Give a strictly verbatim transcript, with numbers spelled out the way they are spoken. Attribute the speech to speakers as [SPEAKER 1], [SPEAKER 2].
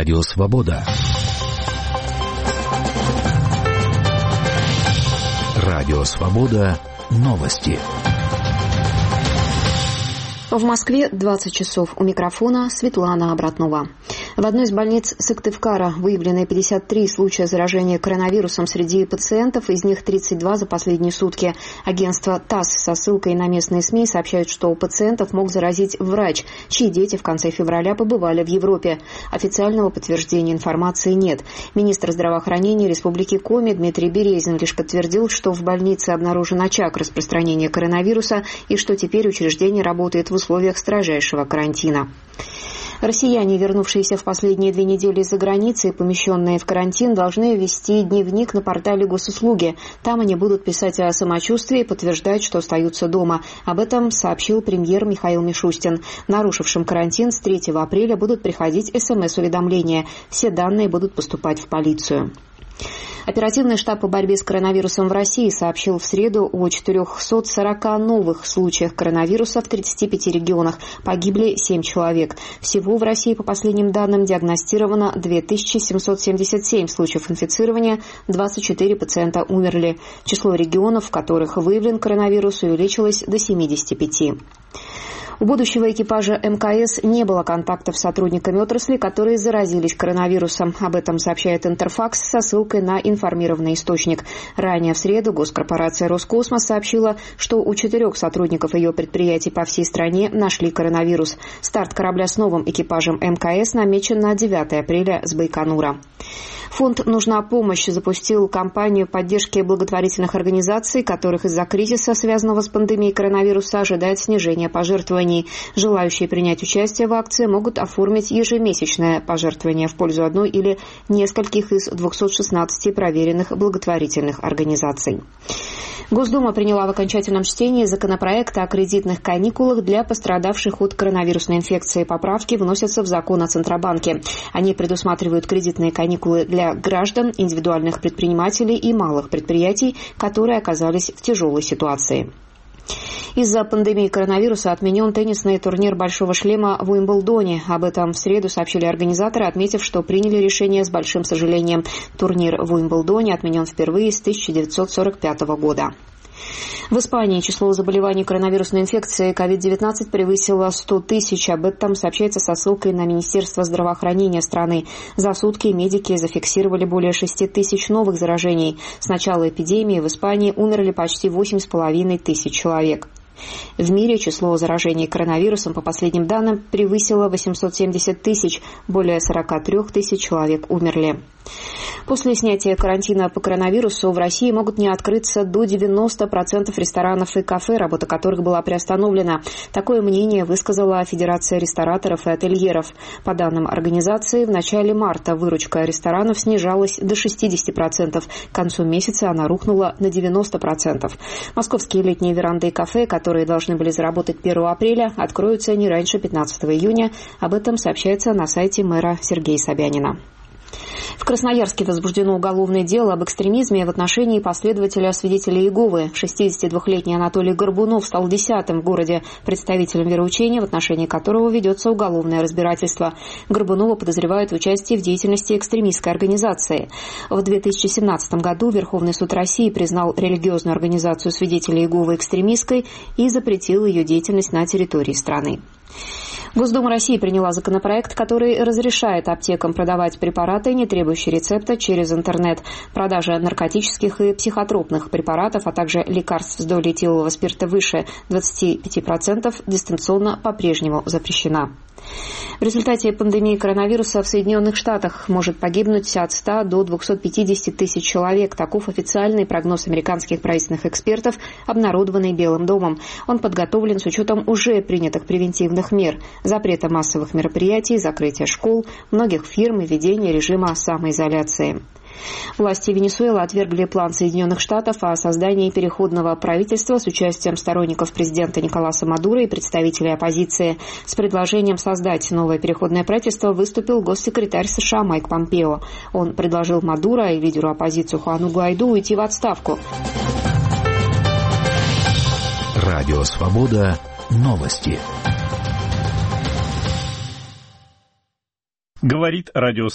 [SPEAKER 1] Радио Свобода. Радио Свобода. Новости.
[SPEAKER 2] В Москве двадцать часов. У микрофона Светлана Обратнова. В одной из больниц Сыктывкара выявлены пятьдесят три случая заражения коронавирусом среди пациентов, из них тридцать два за последние сутки. Агентство ТАСС со ссылкой на местные СМИ сообщает, что у пациентов мог заразить врач, чьи дети в конце февраля побывали в Европе. Официального подтверждения информации нет. Министр здравоохранения Республики Коми Дмитрий Березин лишь подтвердил, что в больнице обнаружен очаг распространения коронавируса и что теперь учреждение работает в условиях строжайшего карантина. Россияне, вернувшиеся в последние две недели из-за границы и помещенные в карантин, должны вести дневник на портале госуслуги. Там они будут писать о самочувствии и подтверждать, что остаются дома. Об этом сообщил премьер Михаил Мишустин. Нарушившим карантин с третьего апреля будут приходить СМС-уведомления. Все данные будут поступать в полицию. Оперативный штаб по борьбе с коронавирусом в России сообщил в среду о четырехстах сорока новых случаях коронавируса в тридцати пяти регионах. Погибли семь человек. Всего в России, по последним данным, диагностировано две тысячи семьсот семьдесят семь случаев инфицирования, двадцать четыре пациента умерли. Число регионов, в которых выявлен коронавирус, увеличилось до семидесяти пяти. У будущего экипажа МКС не было контактов с сотрудниками отрасли, которые заразились коронавирусом. Об этом сообщает Интерфакс со ссылкой на информированный источник. Ранее в среду госкорпорация Роскосмос сообщила, что у четырех сотрудников ее предприятий по всей стране нашли коронавирус. Старт корабля с новым экипажем МКС намечен на девятое апреля с Байконура. Фонд «Нужна помощь» запустил кампанию поддержки благотворительных организаций, которых из-за кризиса, связанного с пандемией коронавируса, ожидает снижение пожертвований. Желающие принять участие в акции могут оформить ежемесячное пожертвование в пользу одной или нескольких из двухсот шестнадцати проверенных благотворительных организаций. Госдума приняла в окончательном чтении законопроект о кредитных каникулах для пострадавших от коронавирусной инфекции. Поправки вносятся в закон о Центробанке. Они предусматривают кредитные каникулы для граждан, индивидуальных предпринимателей и малых предприятий, которые оказались в тяжелой ситуации. Из-за пандемии коронавируса отменен теннисный турнир «Большого шлема» в Уимблдоне. Об этом в среду сообщили организаторы, отметив, что приняли решение с большим сожалением. Турнир в Уимблдоне отменен впервые с тысяча девятьсот сорок пятого года. В Испании число заболеваний коронавирусной инфекцией ковид девятнадцать превысило сто тысяч. Об этом сообщается со ссылкой на Министерство здравоохранения страны. За сутки медики зафиксировали более шести тысяч новых заражений. С начала эпидемии в Испании умерли почти восемь с половиной тысяч человек. В мире число заражений коронавирусом, по последним данным, превысило восемьсот семьдесят тысяч. Более сорока трёх тысяч человек умерли. После снятия карантина по коронавирусу в России могут не открыться до девяноста процентов ресторанов и кафе, работа которых была приостановлена. Такое мнение высказала Федерация рестораторов и ательеров. По данным организации, в начале марта выручка ресторанов снижалась до шестидесяти процентов. К концу месяца она рухнула на девяносто процентов. Московские летние веранды и кафе, которые должны были заработать первого апреля, откроются не раньше пятнадцатого июня. Об этом сообщается на сайте мэра Сергея Собянина. В Красноярске возбуждено уголовное дело об экстремизме в отношении последователя свидетелей Иеговы. шестидесятидвухлетний Анатолий Горбунов стал десятым в городе представителем вероучения, в отношении которого ведется уголовное разбирательство. Горбунова подозревают в участии в деятельности экстремистской организации. В две тысячи семнадцатом году Верховный суд России признал религиозную организацию свидетелей Иеговы экстремистской и запретил ее деятельность на территории страны. Госдума России приняла законопроект, который разрешает аптекам продавать препараты, не требующие рецепта, через интернет. Продажа наркотических и психотропных препаратов, а также лекарств с долей этилового спирта выше двадцати пяти процентов дистанционно по-прежнему запрещена. В результате пандемии коронавируса в Соединенных Штатах может погибнуть от ста до двухсот пятидесяти тысяч человек. Таков официальный прогноз американских правительственных экспертов, обнародованный Белым домом. Он подготовлен с учетом уже принятых превентивных мер: запрета массовых мероприятий, закрытия школ, многих фирм и введения режима самоизоляции. Власти Венесуэлы отвергли план Соединенных Штатов о создании переходного правительства с участием сторонников президента Николаса Мадуро и представителей оппозиции. С предложением создать новое переходное правительство выступил госсекретарь США Майк Помпео. Он предложил Мадуро и лидеру оппозиции Хуану Гуайдо уйти в отставку.
[SPEAKER 1] Радио Свобода. Новости.
[SPEAKER 3] Говорит радио